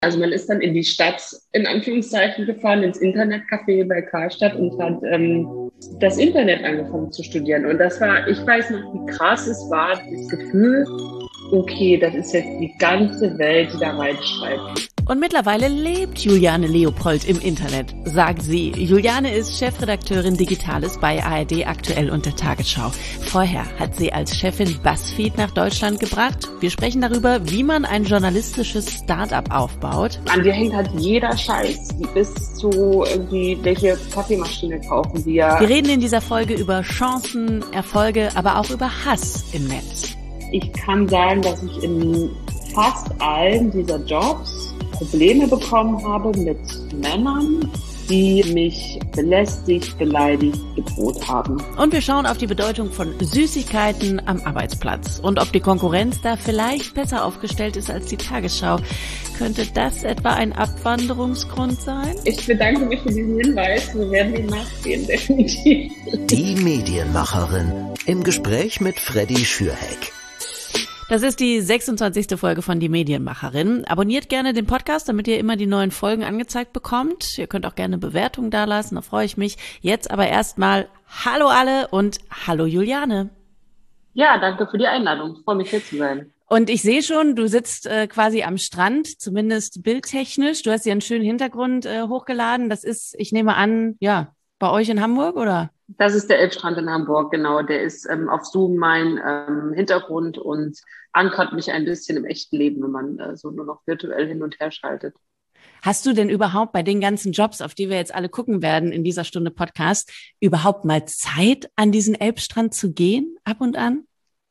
Also man ist dann in die Stadt, in Anführungszeichen, gefahren, ins Internetcafé bei Karstadt und hat das Internet angefangen zu studieren. Und das war, ich weiß noch, wie krass es war, das Gefühl, okay, das ist jetzt die ganze Welt, die da reinschreibt. Und mittlerweile lebt Juliane Leopold im Internet, sagt sie. Juliane ist Chefredakteurin Digitales bei ARD Aktuell und der Tagesschau. Vorher hat sie als Chefin BuzzFeed nach Deutschland gebracht. Wir sprechen darüber, wie man ein journalistisches Start-up aufbaut. An dir hängt halt jeder Scheiß, bis zu irgendwie, welche Kaffeemaschine kaufen wir. Wir reden in dieser Folge über Chancen, Erfolge, aber auch über Hass im Netz. Ich kann sagen, dass ich in fast allen dieser Jobs Probleme bekommen habe mit Männern, die mich belästigt, beleidigt, bedroht haben. Und wir schauen auf die Bedeutung von Süßigkeiten am Arbeitsplatz und ob die Konkurrenz da vielleicht besser aufgestellt ist als die Tagesschau. Könnte das etwa ein Abwanderungsgrund sein? Ich bedanke mich für diesen Hinweis. Wir werden ihm nachgehen, definitiv. Die Medienmacherin im Gespräch mit Freddy Schürheck. Das ist die 26. Folge von Die Medienmacherin. Abonniert gerne den Podcast, damit ihr immer die neuen Folgen angezeigt bekommt. Ihr könnt auch gerne Bewertungen dalassen, da freue ich mich. Jetzt aber erstmal hallo alle und hallo Juliane. Ja, danke für die Einladung. Ich freue mich, hier zu sein. Und ich sehe schon, du sitzt quasi am Strand, zumindest bildtechnisch. Du hast dir einen schönen Hintergrund hochgeladen. Das ist, ich nehme an, ja, bei euch in Hamburg, oder? Das ist der Elbstrand in Hamburg, genau. Der ist auf Zoom mein Hintergrund und ankert mich ein bisschen im echten Leben, wenn man so nur noch virtuell hin und her schaltet. Hast du denn überhaupt bei den ganzen Jobs, auf die wir jetzt alle gucken werden in dieser Stunde Podcast, überhaupt mal Zeit, an diesen Elbstrand zu gehen, ab und an?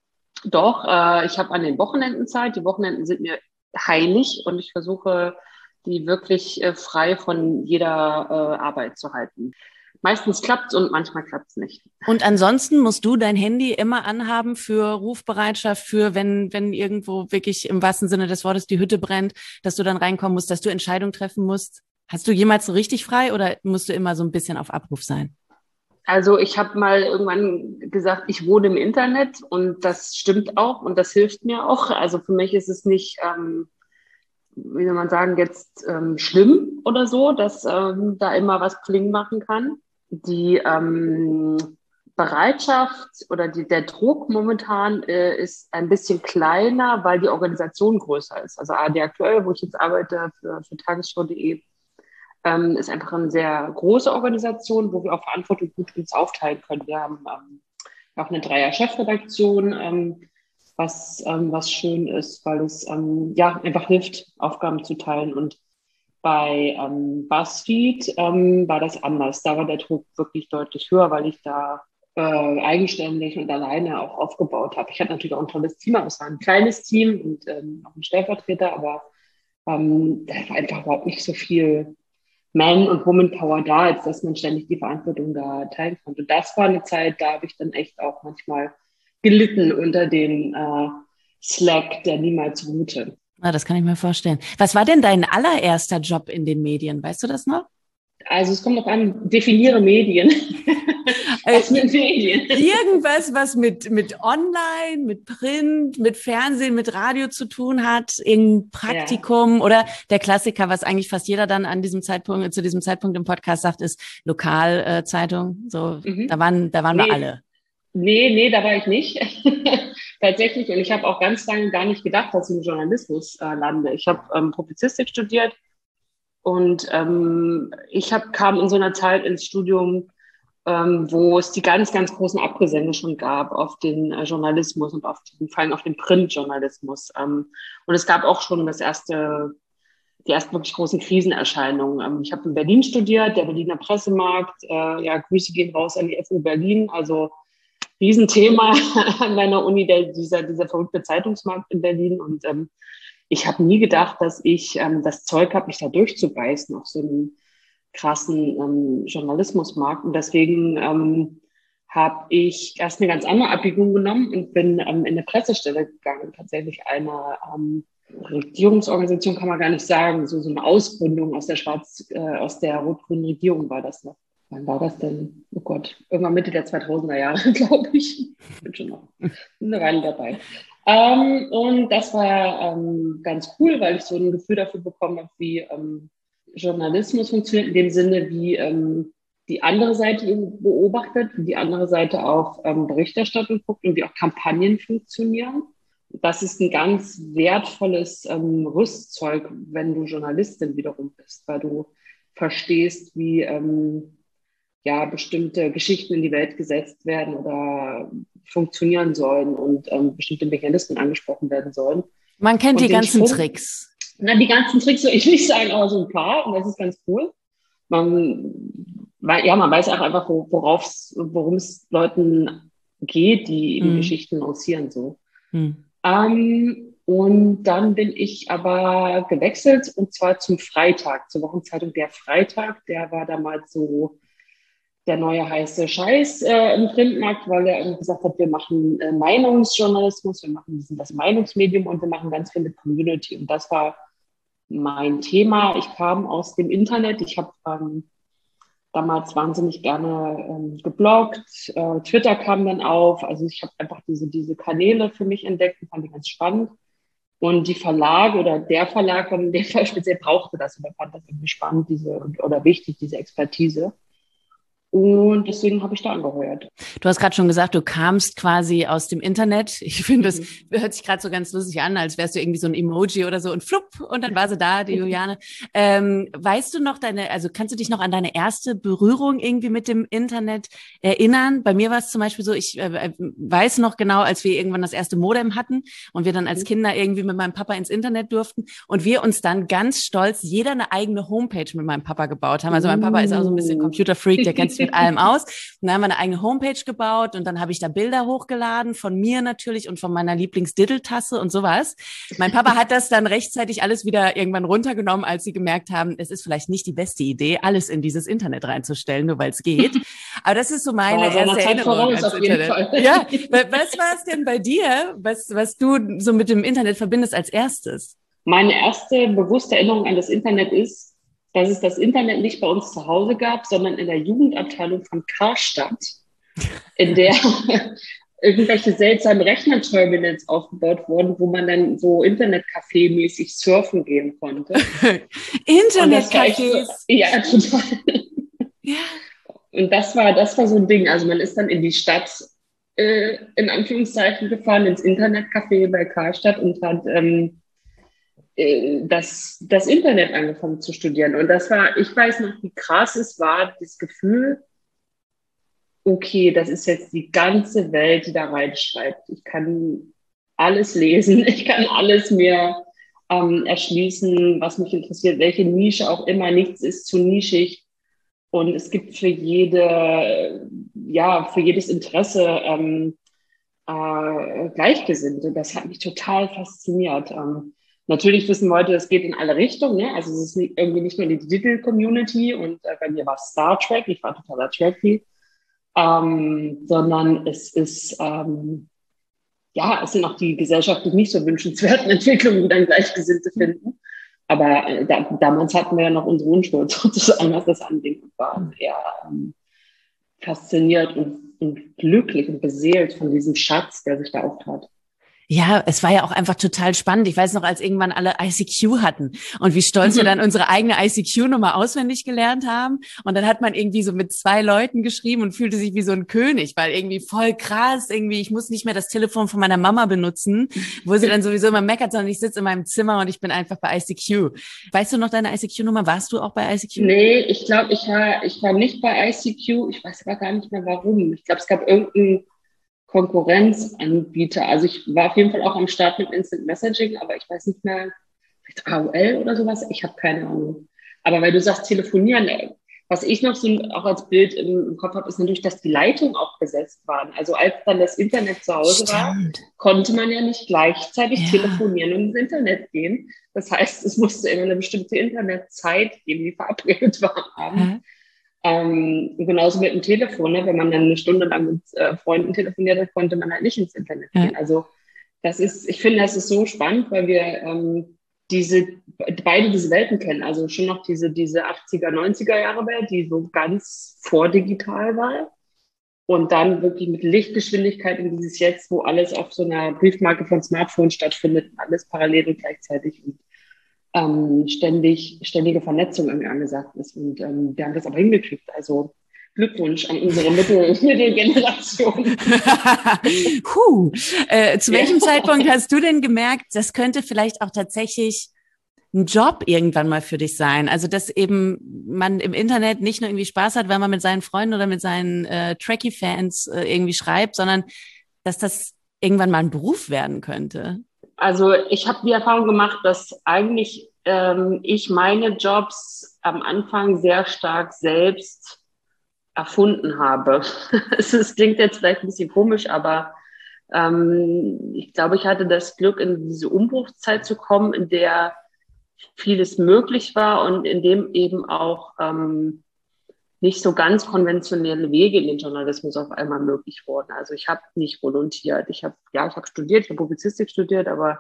Doch, ich habe an den Wochenenden Zeit. Die Wochenenden sind mir heilig und ich versuche, die wirklich frei von jeder Arbeit zu halten. Meistens klappt's und manchmal klappt's nicht. Und ansonsten musst du dein Handy immer anhaben für Rufbereitschaft, für wenn irgendwo wirklich im wahrsten Sinne des Wortes die Hütte brennt, dass du dann reinkommen musst, dass du Entscheidungen treffen musst. Hast du jemals so richtig frei oder musst du immer so ein bisschen auf Abruf sein? Also ich habe mal irgendwann gesagt, ich wohne im Internet und das stimmt auch und das hilft mir auch. Also für mich ist es nicht, wie soll man sagen, jetzt schlimm oder so, dass da immer was Pling machen kann. Die Bereitschaft oder der Druck momentan ist ein bisschen kleiner, weil die Organisation größer ist. Also ARD Aktuell, wo ich jetzt arbeite für Tagesschau.de, ist einfach eine sehr große Organisation, wo wir auch Verantwortung gut uns aufteilen können. Wir haben auch eine Dreier-Chefredaktion, was schön ist, weil es einfach hilft, Aufgaben zu teilen. Und bei BuzzFeed war das anders. Da war der Druck wirklich deutlich höher, weil ich da eigenständig und alleine auch aufgebaut habe. Ich hatte natürlich auch ein tolles Team, aber es war ein kleines Team und auch ein Stellvertreter, aber da war einfach überhaupt nicht so viel Man- und Woman-Power da, als dass man ständig die Verantwortung da teilen konnte. Und das war eine Zeit, da habe ich dann echt auch manchmal gelitten unter dem Slack, der niemals ruhte. Ja, das kann ich mir vorstellen. Was war denn dein allererster Job in den Medien? Weißt du das noch? Also es kommt noch an, definiere Medien. Was mit Medien? Irgendwas, was mit Online, mit Print, mit Fernsehen, mit Radio zu tun hat, irgendein Praktikum oder der Klassiker, was eigentlich fast jeder dann zu diesem Zeitpunkt im Podcast sagt, ist Lokalzeitung. So, da waren wir alle. Nee, da war ich nicht. Tatsächlich. Und ich habe auch ganz lange gar nicht gedacht, dass ich im Journalismus lande. Ich habe Publizistik studiert und ich kam in so einer Zeit ins Studium, wo es die ganz, ganz großen Abgesänge schon gab auf den Journalismus und vor allem auf den Printjournalismus. Und es gab auch schon die ersten wirklich großen Krisenerscheinungen. Ich habe in Berlin studiert, der Berliner Pressemarkt. Grüße gehen raus an die FU Berlin. Also Riesenthema an meiner Uni, dieser verrückte Zeitungsmarkt in Berlin. Und ich habe nie gedacht, dass ich das Zeug habe, mich da durchzubeißen auf so einem krassen Journalismusmarkt. Und deswegen habe ich erst eine ganz andere Abbiegung genommen und bin in eine Pressestelle gegangen. Tatsächlich eine Regierungsorganisation kann man gar nicht sagen, so eine Ausgründung aus der rot-grünen Regierung war das noch. Wann war das denn? Oh Gott, irgendwann Mitte der 2000er Jahre, glaube ich. Ich bin schon noch eine Weile dabei. Und das war ganz cool, weil ich so ein Gefühl dafür bekommen habe, wie Journalismus funktioniert, in dem Sinne, wie die andere Seite ihn beobachtet, wie die andere Seite auf Berichterstattung guckt und wie auch Kampagnen funktionieren. Das ist ein ganz wertvolles Rüstzeug, wenn du Journalistin wiederum bist, weil du verstehst, wie ja, bestimmte Geschichten in die Welt gesetzt werden oder funktionieren sollen und bestimmte Mechanismen angesprochen werden sollen. Man kennt Und die den ganzen Sprung, Tricks. na, die ganzen Tricks, so ich will nicht sagen, aber so ein paar, und das ist ganz cool. Man, ja, man weiß auch einfach, worum es Leuten geht, die eben Geschichten lancieren, so. Und dann bin ich aber gewechselt, und zwar zum Freitag, zur Wochenzeitung Der Freitag. Der war damals so der neue heiße Scheiß im Printmarkt, weil er gesagt hat, wir machen Meinungsjournalismus, wir sind das Meinungsmedium und wir machen ganz viel mit Community. Und das war mein Thema. Ich kam aus dem Internet. Ich habe damals wahnsinnig gerne gebloggt. Twitter kam dann auf. Also ich habe einfach diese Kanäle für mich entdeckt und fand die ganz spannend. Und die Verlage oder der Verlag in dem Fall speziell brauchte das oder fand das irgendwie spannend, oder wichtig, diese Expertise. Und deswegen habe ich da angeheuert. Du hast gerade schon gesagt, du kamst quasi aus dem Internet. Ich finde, das hört sich gerade so ganz lustig an, als wärst du irgendwie so ein Emoji oder so und flupp, und dann war sie da, die Juliane. Weißt du noch kannst du dich noch an deine erste Berührung irgendwie mit dem Internet erinnern? Bei mir war es zum Beispiel so, ich weiß noch genau, als wir irgendwann das erste Modem hatten und wir dann als Kinder irgendwie mit meinem Papa ins Internet durften und wir uns dann ganz stolz jeder eine eigene Homepage mit meinem Papa gebaut haben. Also mein Papa ist auch so ein bisschen Computerfreak, der kennt sich mit allem aus. Und dann haben wir eine eigene Homepage gebaut und dann habe ich da Bilder hochgeladen von mir natürlich und von meiner Lieblingsdiddeltasse und sowas. Mein Papa hat das dann rechtzeitig alles wieder irgendwann runtergenommen, als sie gemerkt haben, es ist vielleicht nicht die beste Idee, alles in dieses Internet reinzustellen, nur weil es geht. Aber das ist so meine erste Erinnerung ans Internet. Ja, was war es denn bei dir, was du so mit dem Internet verbindest als erstes? Meine erste bewusste Erinnerung an das Internet ist, dass es das Internet nicht bei uns zu Hause gab, sondern in der Jugendabteilung von Karstadt, in der irgendwelche seltsamen Rechnerterminals aufgebaut wurden, wo man dann so Internetcafé-mäßig surfen gehen konnte. Internetcafés? So, ja, total. Ja. Und das war so ein Ding. Also man ist dann in die Stadt, in Anführungszeichen, gefahren, ins Internetcafé bei Karstadt und hat das Internet angefangen zu studieren. Und ich weiß noch, wie krass es war, das Gefühl, okay, das ist jetzt die ganze Welt, die da reinschreibt. Ich kann alles lesen, ich kann alles mir erschließen, was mich interessiert, welche Nische auch immer, nichts ist zu nischig. Und es gibt für jedes Interesse Gleichgesinnte. Das hat mich total fasziniert. Natürlich wissen wir heute, es geht in alle Richtungen. Ne? Also es ist irgendwie nicht nur die Digital-Community und bei mir war es Star Trek, ich war totaler Trekkie, sondern es ist, es sind auch die gesellschaftlich nicht so wünschenswerten Entwicklungen, die dann Gleichgesinnte finden. Aber damals hatten wir ja noch unsere Unschuld sozusagen, was das angeht, und waren eher fasziniert und glücklich und beseelt von diesem Schatz, der sich da auftat. Ja, es war ja auch einfach total spannend. Ich weiß noch, als irgendwann alle ICQ hatten und wie stolz wir dann unsere eigene ICQ-Nummer auswendig gelernt haben. Und dann hat man irgendwie so mit 2 Leuten geschrieben und fühlte sich wie so ein König, weil irgendwie voll krass, irgendwie, ich muss nicht mehr das Telefon von meiner Mama benutzen, wo sie dann sowieso immer meckert, sondern ich sitze in meinem Zimmer und ich bin einfach bei ICQ. Weißt du noch deine ICQ-Nummer? Warst du auch bei ICQ? Nee, ich glaube, ich war nicht bei ICQ. Ich weiß aber gar nicht mehr, warum. Ich glaube, es gab irgendeinen Konkurrenzanbieter. Also ich war auf jeden Fall auch am Start mit Instant Messaging, aber ich weiß nicht mehr, vielleicht AOL oder sowas. Ich habe keine Ahnung. Aber weil du sagst, telefonieren, was ich noch so auch als Bild im Kopf habe, ist natürlich, dass die Leitungen auch besetzt waren. Also als dann das Internet zu Hause war, konnte man ja nicht gleichzeitig telefonieren und ins Internet gehen. Das heißt, es musste immer eine bestimmte Internetzeit geben, die verabredet waren. Genauso mit dem Telefon, ne? Wenn man dann eine Stunde lang mit Freunden telefoniert hat, konnte man halt nicht ins Internet gehen. Also ich finde, das ist so spannend, weil wir beide diese Welten kennen. Also schon noch diese 80er, 90er Jahre Welt, die so ganz vordigital war. und dann wirklich mit Lichtgeschwindigkeit in dieses Jetzt, wo alles auf so einer Briefmarke von Smartphone stattfindet, alles parallel und gleichzeitig und ständige Vernetzung irgendwie angesagt ist. Und wir haben das aber hingekriegt. Also Glückwunsch an unsere Mittelgeneration. Zu welchem Zeitpunkt hast du denn gemerkt, das könnte vielleicht auch tatsächlich ein Job irgendwann mal für dich sein? Also, dass eben man im Internet nicht nur irgendwie Spaß hat, weil man mit seinen Freunden oder mit seinen Trekkie-Fans irgendwie schreibt, sondern dass das irgendwann mal ein Beruf werden könnte. Also ich habe die Erfahrung gemacht, dass eigentlich ich meine Jobs am Anfang sehr stark selbst erfunden habe. Es klingt jetzt vielleicht ein bisschen komisch, aber ich glaube, ich hatte das Glück, in diese Umbruchszeit zu kommen, in der vieles möglich war und in dem eben auch nicht so ganz konventionelle Wege in den Journalismus auf einmal möglich wurden. Also ich habe nicht volontiert. Ich habe studiert, ich habe Publizistik studiert, aber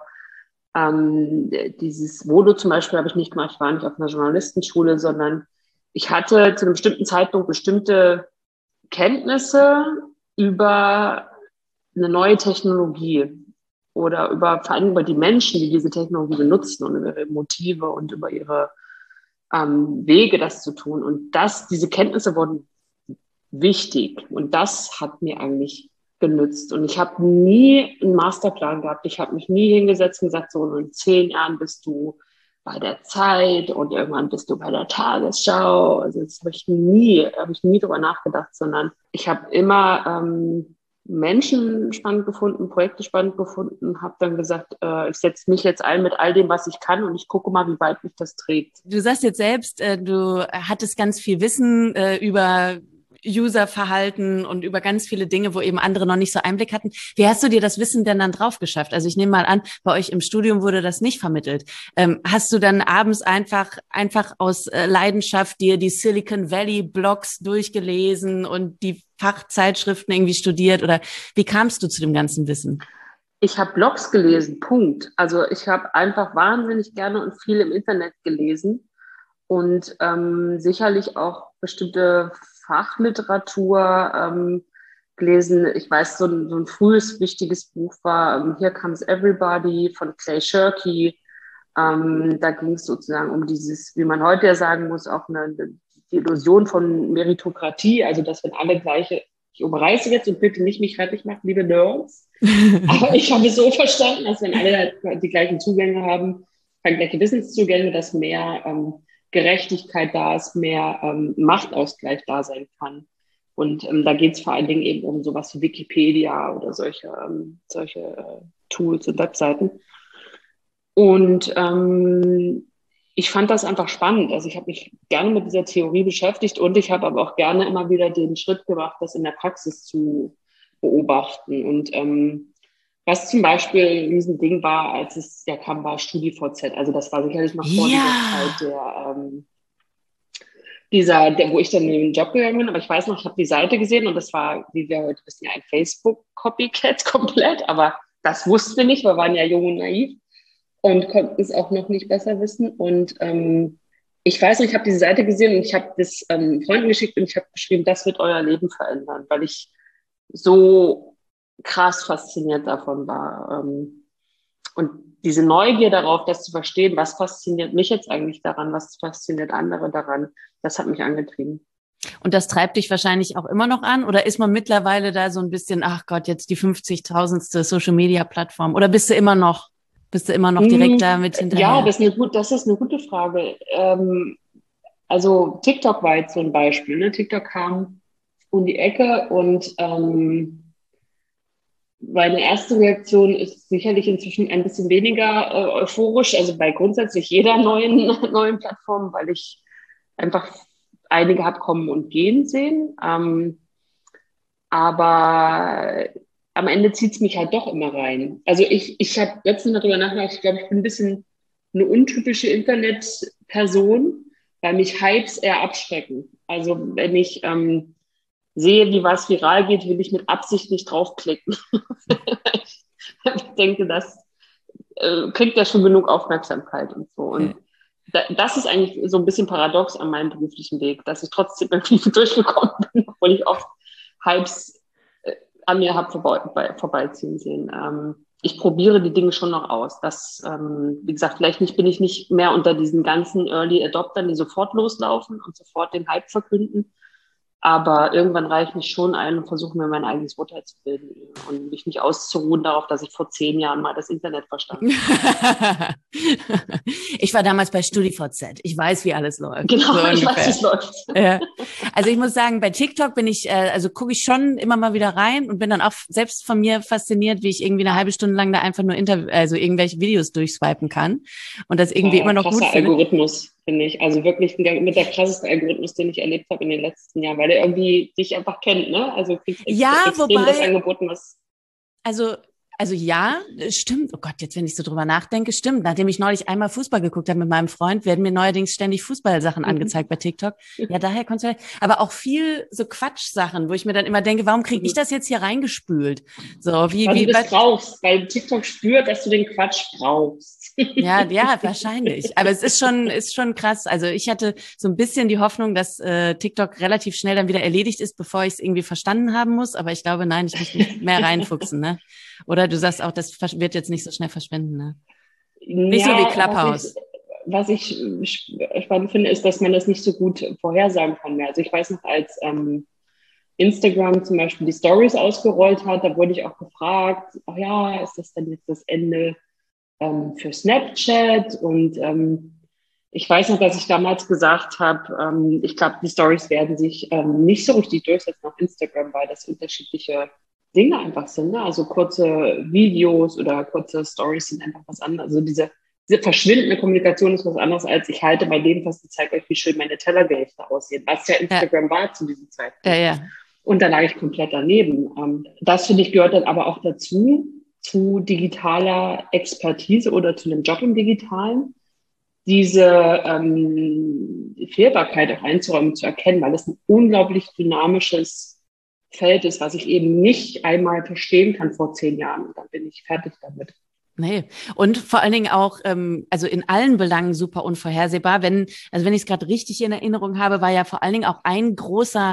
dieses Volo zum Beispiel habe ich nicht gemacht. Ich war nicht auf einer Journalistenschule, sondern ich hatte zu einem bestimmten Zeitpunkt bestimmte Kenntnisse über eine neue Technologie oder vor allem über die Menschen, die diese Technologie benutzen und über ihre Motive und über ihre Wege, das zu tun. Und diese Kenntnisse wurden wichtig. Und das hat mir eigentlich genützt. Und ich habe nie einen Masterplan gehabt. Ich habe mich nie hingesetzt und gesagt, so in 10 Jahren bist du bei der Zeit und irgendwann bist du bei der Tagesschau. Also das habe ich nie drüber nachgedacht, sondern ich habe immer Menschen spannend gefunden, Projekte spannend gefunden, habe dann gesagt, ich setze mich jetzt ein mit all dem, was ich kann und ich gucke mal, wie weit mich das trägt. Du sagst jetzt selbst, du hattest ganz viel Wissen über Userverhalten und über ganz viele Dinge, wo eben andere noch nicht so Einblick hatten. Wie hast du dir das Wissen denn dann drauf geschafft? Also ich nehme mal an, bei euch im Studium wurde das nicht vermittelt. Hast du dann abends einfach aus Leidenschaft dir die Silicon Valley Blogs durchgelesen und die Fachzeitschriften irgendwie studiert oder wie kamst du zu dem ganzen Wissen? Ich habe Blogs gelesen, Punkt. Also ich habe einfach wahnsinnig gerne und viel im Internet gelesen und sicherlich auch bestimmte Fachliteratur gelesen. Ich weiß, so ein frühes, wichtiges Buch war Here Comes Everybody von Clay Shirky. Da ging es sozusagen um dieses, wie man heute ja sagen muss, auch die Illusion von Meritokratie, also dass wenn alle gleiche, ich umreiße jetzt und bitte nicht mich fertig machen, liebe Nerds, aber ich habe es so verstanden, dass wenn alle die gleichen Zugänge haben, gleiche Wissenszugänge, dass mehr Gerechtigkeit da ist, mehr Machtausgleich da sein kann. Und da geht es vor allen Dingen eben um sowas wie Wikipedia oder solche Tools und Webseiten. Und ich fand das einfach spannend. Also ich habe mich gerne mit dieser Theorie beschäftigt und ich habe aber auch gerne immer wieder den Schritt gemacht, das in der Praxis zu beobachten. Und was zum Beispiel ein Riesending war, als es ja kam, war StudiVZ. Also das war sicherlich noch vor dieser Zeit wo ich dann in den Job gegangen bin. Aber ich weiß noch, ich habe die Seite gesehen und das war, wie wir heute wissen, ja ein Facebook-Copycat komplett. Aber das wussten wir nicht, wir waren ja jung und naiv und konnten es auch noch nicht besser wissen. Und ich weiß noch, ich habe diese Seite gesehen und ich habe das Freunden geschickt und ich habe geschrieben, das wird euer Leben verändern, weil ich so krass fasziniert davon war. Und diese Neugier darauf, das zu verstehen, was fasziniert mich jetzt eigentlich daran, was fasziniert andere daran, das hat mich angetrieben. Und das treibt dich wahrscheinlich auch immer noch an? Oder ist man mittlerweile da so ein bisschen, ach Gott, jetzt die 50.000. Social-Media-Plattform? Oder bist du immer noch direkt da mit hinterher? Ja, das ist eine gute Frage. Also TikTok war jetzt so ein Beispiel. Ne? TikTok kam um die Ecke und meine erste Reaktion ist sicherlich inzwischen ein bisschen weniger euphorisch, also bei grundsätzlich jeder neuen Plattform, weil ich einfach einige habe kommen und gehen sehen. Aber am Ende zieht es mich halt doch immer rein. Also ich habe letztens darüber nachgedacht, ich glaube, ich bin ein bisschen eine untypische Internetperson, weil mich Hypes eher abschrecken. Also wenn ich sehe, wie was viral geht, will ich mit Absicht nicht draufklicken. Ich denke, das kriegt ja schon genug Aufmerksamkeit und so. Und das ist eigentlich so ein bisschen paradox an meinem beruflichen Weg, dass ich trotzdem irgendwie durchgekommen bin, obwohl ich oft Hypes an mir habe vorbeiziehen sehen. Ich probiere die Dinge schon noch aus. Das, wie gesagt, bin ich nicht mehr unter diesen ganzen Early Adoptern, die sofort loslaufen und sofort den Hype verkünden. Aber irgendwann reiche ich mich schon ein und versuche mir mein eigenes Urteil zu bilden und mich nicht auszuruhen darauf, dass ich vor 10 Jahren mal das Internet verstanden habe. Ich war damals bei StudiVZ. Ich weiß, wie alles läuft. Genau, so ich weiß, wie es läuft. Ja. Also ich muss sagen, bei TikTok gucke ich schon immer mal wieder rein und bin dann auch selbst von mir fasziniert, wie ich irgendwie eine halbe Stunde lang da einfach nur irgendwelche Videos durchswipen kann und das irgendwie immer noch gut finde. Algorithmus, finde ich. Also wirklich mit der krasseste Algorithmus, den ich erlebt habe in den letzten Jahren, weil der irgendwie dich einfach kennt, ne? Also kriegst extrem das angeboten, was... Also ja, stimmt. Oh Gott, jetzt, wenn ich so drüber nachdenke, stimmt. Nachdem ich neulich einmal Fußball geguckt habe mit meinem Freund, werden mir neuerdings ständig Fußballsachen angezeigt bei TikTok. Ja, daher kommt's vielleicht. Aber auch viel so Quatschsachen, wo ich mir dann immer denke, warum kriege ich das jetzt hier reingespült? So, weil du das brauchst, weil TikTok spürt, dass du den Quatsch brauchst. Ja, wahrscheinlich. Aber es ist schon krass. Also ich hatte so ein bisschen die Hoffnung, dass TikTok relativ schnell dann wieder erledigt ist, bevor ich es irgendwie verstanden haben muss. Aber ich glaube, nein, ich muss mich mehr reinfuchsen, ne? Oder du sagst auch, das wird jetzt nicht so schnell verschwinden, ne? Nicht so wie Clubhouse. Was ich spannend finde, ist, dass man das nicht so gut vorhersagen kann mehr. Also ich weiß noch, als Instagram zum Beispiel die Stories ausgerollt hat, da wurde ich auch gefragt, ach ja, ist das denn jetzt das Ende für Snapchat? Und ich weiß noch, dass ich damals gesagt habe, ich glaube, die Stories werden sich nicht so richtig durchsetzen auf Instagram, weil das unterschiedliche Dinge einfach sind. Ne? Also kurze Videos oder kurze Stories sind einfach was anderes. Also diese verschwindende Kommunikation ist was anderes, als ich halte bei dem fest und zeige euch, wie schön meine Tellergerichte aussehen, was ja Instagram war zu diesem Zeitpunkt. Ja. Und da lag ich komplett daneben. Das, finde ich, gehört dann aber auch dazu, zu digitaler Expertise oder zu einem Job im Digitalen, diese Fehlbarkeit auch einzuräumen, zu erkennen, weil es ein unglaublich dynamisches Feld ist, was ich eben nicht einmal verstehen kann vor 10 Jahren. Und dann bin ich fertig damit. Nee. Und vor allen Dingen auch, also in allen Belangen super unvorhersehbar. Wenn ich es gerade richtig in Erinnerung habe, war ja vor allen Dingen auch ein großer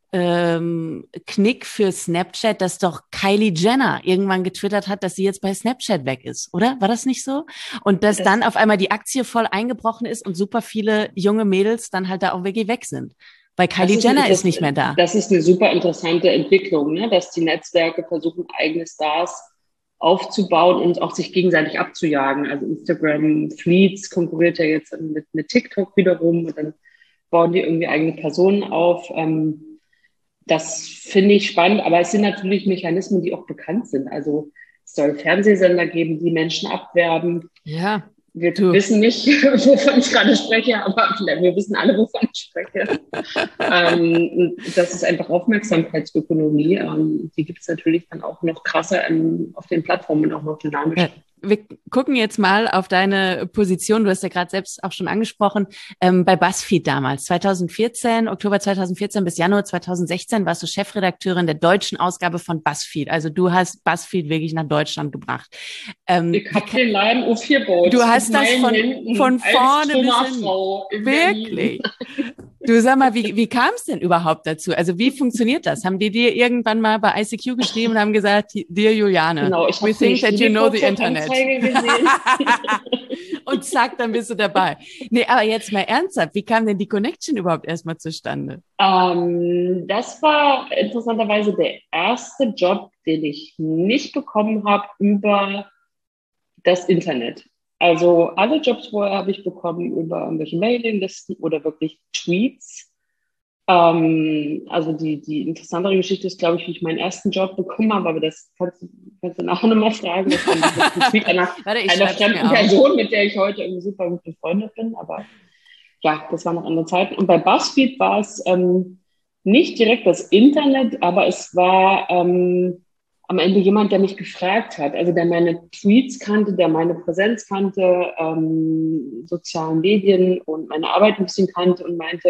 Knick für Snapchat, dass doch Kylie Jenner irgendwann getwittert hat, dass sie jetzt bei Snapchat weg ist, oder? War das nicht so? Und dass dann auf einmal die Aktie voll eingebrochen ist und super viele junge Mädels dann halt da auch wirklich weg sind. Weil Kylie Jenner ist nicht mehr da. Das ist eine super interessante Entwicklung, ne? Dass die Netzwerke versuchen, eigene Stars aufzubauen und auch sich gegenseitig abzujagen. Also Instagram Fleets konkurriert ja jetzt mit TikTok wiederum und dann bauen die irgendwie eigene Personen auf. Das finde ich spannend, aber es sind natürlich Mechanismen, die auch bekannt sind. Also es soll Fernsehsender geben, die Menschen abwerben. Ja. Wir wissen nicht, wovon ich gerade spreche, aber wir wissen alle, wovon ich spreche. Das ist einfach Aufmerksamkeitsökonomie. Die gibt es natürlich dann auch noch krasser auf den Plattformen und auch noch dynamischer. Wir gucken jetzt mal auf deine Position. Du hast ja gerade selbst auch schon angesprochen, bei BuzzFeed damals. Oktober 2014 bis Januar 2016 warst du Chefredakteurin der deutschen Ausgabe von BuzzFeed. Also du hast BuzzFeed wirklich nach Deutschland gebracht. Ich habe den Laden U4-Boot. Du hast das von vorne bis hin. Wirklich? Du, sag mal, wie kam es denn überhaupt dazu? Also wie funktioniert das? Haben die dir irgendwann mal bei ICQ geschrieben und haben gesagt, dear Juliane, genau, we think that you know the Internet. Und zack, dann bist du dabei. Nee, aber jetzt mal ernsthaft, wie kam denn die Connection überhaupt erstmal zustande? Das war interessanterweise der erste Job, den ich nicht bekommen habe über das Internet. Also alle Jobs vorher habe ich bekommen über irgendwelche Mailinglisten oder wirklich Tweets. Also die interessantere Geschichte ist, glaube ich, wie ich meinen ersten Job bekommen habe, aber das kannst du nachher nochmal fragen. Das war ein Tweet einer fremden Person, mit der ich heute irgendwie super gut befreundet bin. Aber ja, das war noch andere Zeiten. Und bei BuzzFeed war es nicht direkt das Internet, aber es war am Ende jemand, der mich gefragt hat, also der meine Tweets kannte, der meine Präsenz kannte, sozialen Medien und meine Arbeit ein bisschen kannte und meinte,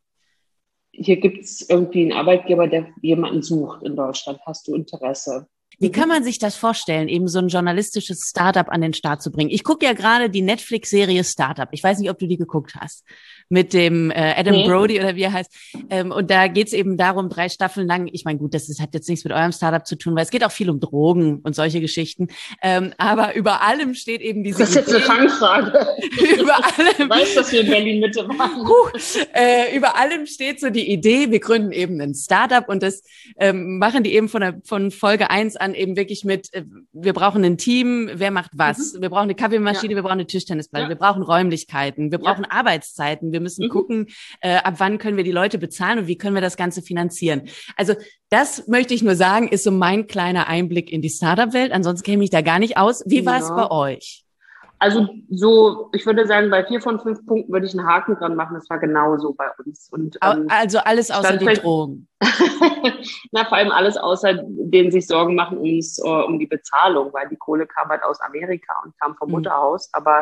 hier gibt es irgendwie einen Arbeitgeber, der jemanden sucht in Deutschland. Hast du Interesse? Wie kann man sich das vorstellen, eben so ein journalistisches Startup an den Start zu bringen? Ich gucke ja gerade die Netflix-Serie Startup. Ich weiß nicht, ob du die geguckt hast. Mit dem Adam Brody oder wie er heißt. Und da geht es eben darum, 3 Staffeln lang, ich meine, gut, hat jetzt nichts mit eurem Startup zu tun, weil es geht auch viel um Drogen und solche Geschichten. Aber über allem steht eben diese Das ist jetzt eine Fangfrage. Über allem. Ich weiß, dass wir in Berlin-Mitte waren. Über allem steht so die Idee, wir gründen eben ein Startup und das machen die eben von Folge 1 an eben wirklich mit, wir brauchen ein Team, wer macht was? Wir brauchen eine Kaffeemaschine, wir brauchen eine Tischtennisplatte, wir brauchen Räumlichkeiten, wir brauchen Arbeitszeiten, wir müssen gucken, ab wann können wir die Leute bezahlen und wie können wir das Ganze finanzieren. Also das möchte ich nur sagen, ist so mein kleiner Einblick in die Startup-Welt. Ansonsten kenne ich mich da gar nicht aus. Wie war es bei euch? Also so, ich würde sagen, bei 4 von 5 Punkten würde ich einen Haken dran machen. Das war genauso bei uns. Und, also alles außer die Drogen. Na, vor allem alles außer denen sich Sorgen machen um die Bezahlung, weil die Kohle kam halt aus Amerika und kam vom Mutterhaus. Aber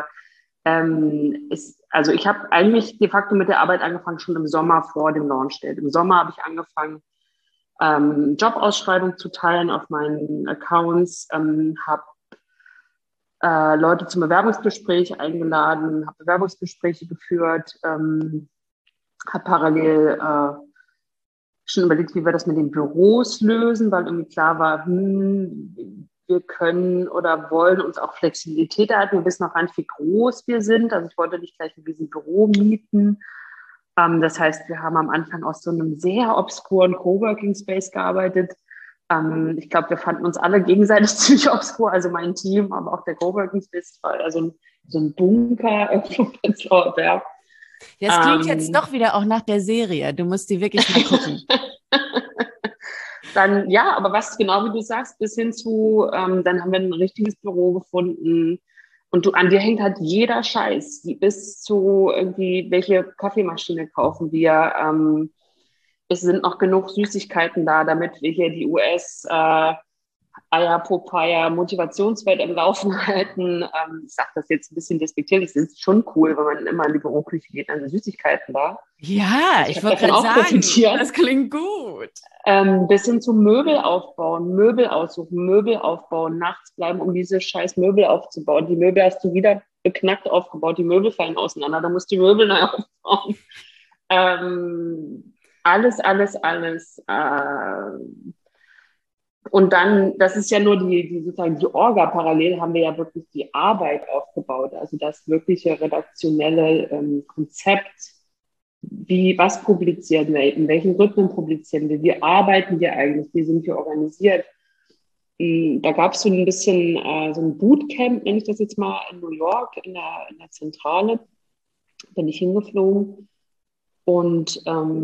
ich habe eigentlich de facto mit der Arbeit angefangen, schon im Sommer vor dem Launch-Date. Im Sommer habe ich angefangen, Jobausschreibungen zu teilen auf meinen Accounts, habe Leute zum Bewerbungsgespräch eingeladen, habe Bewerbungsgespräche geführt, habe parallel schon überlegt, wie wir das mit den Büros lösen, weil irgendwie klar war, wir können oder wollen uns auch Flexibilität erhalten. Wir wissen noch gar nicht, wie groß wir sind. Also ich wollte nicht gleich ein riesen Büro mieten. Das heißt, wir haben am Anfang aus so einem sehr obskuren Coworking Space gearbeitet. Ich glaube, wir fanden uns alle gegenseitig ziemlich obskur, also mein Team, aber auch der Coworking Space war ja so ein Bunker irgendwo in Prenzlauer Berg. Das klingt jetzt doch wieder auch nach der Serie. Du musst die wirklich mal gucken. Dann, ja, aber was genau wie du sagst, bis hin zu, dann haben wir ein richtiges Büro gefunden und an dir hängt halt jeder Scheiß, bis zu irgendwie, welche Kaffeemaschine kaufen wir, es sind noch genug Süßigkeiten da, damit wir hier die Popeye-Motivationswelt am Laufen halten. Ich sage das jetzt ein bisschen despektierlich, es ist schon cool, wenn man immer in die Büroküche geht, dann sind Süßigkeiten da. Ja, ich wollte gerade sagen, das klingt gut. Bis hin zum Möbel aufbauen, Möbel aussuchen, Möbel aufbauen, nachts bleiben, um diese scheiß Möbel aufzubauen. Die Möbel hast du wieder beknackt aufgebaut, die Möbel fallen auseinander, da musst du die Möbel neu aufbauen. Alles. Und dann, das ist ja nur sozusagen die Orga, parallel haben wir ja wirklich die Arbeit aufgebaut, also das wirkliche redaktionelle Konzept, was publizieren wir, in welchen Rhythmen publizieren wir, wie arbeiten wir eigentlich, wie sind wir organisiert. Da gab es so ein bisschen so ein Bootcamp, nenne ich das jetzt mal, in New York, in der Zentrale, bin ich hingeflogen. Und